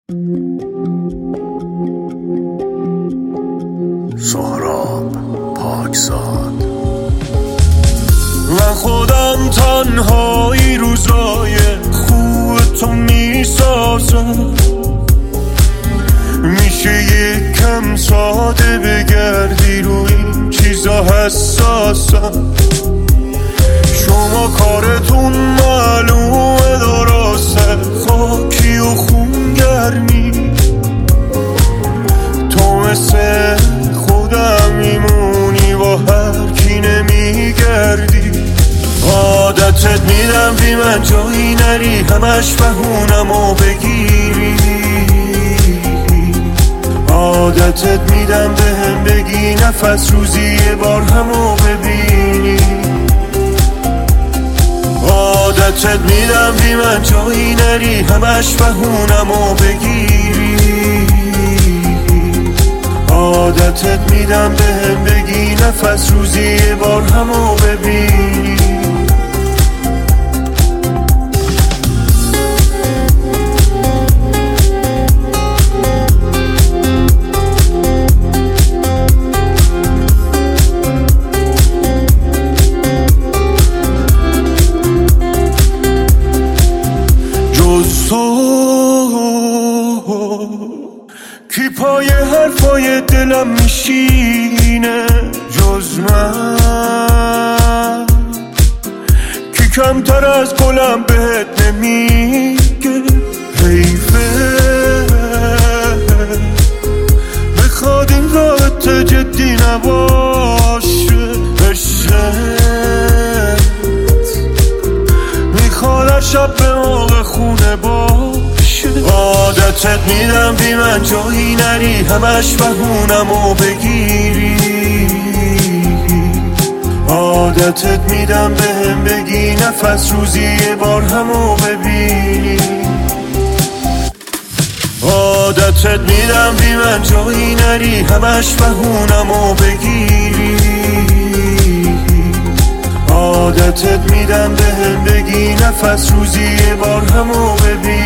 سهراب پاکزاد. من خودم تنهایی روزای خوب تو میسازم، میشه یکم ساده بگردی روی این چیزا حساسم. شما کارتون معلومه درسته، خاکی و خونگرمی، تو مثل خودم میمونی با هر کی نمیگردی. عادتت میدم بی من جایی نری، همش بهونم و بگیری. عادتت میدم بهم بگی نفس روزی یه بار همو ببینی. عادتت میدم بی من جایی نری، همش بهونم و بگیری. عادتت میدم بهم بگی نفس روزی یه بار همو ببینی. جز تو کی پای حرفای دلم میشینه، جز من کی کمتر از گلم بهت نمیگه. حیفه بخواد این رابط جدی نباشه، عشقت میخواد هر شب به موقع خونه باشه. عادتت میدم بی من جایی نری، همش بهونم و بگیری. عادتت میدم بهم بگی نفس روزی یه بار همو ببینی. عادتت میدم بی من جایی نری، همش بهونم و بگیری. عادتت میدم بهم بگی نفس روزی یه بار همو ببینی.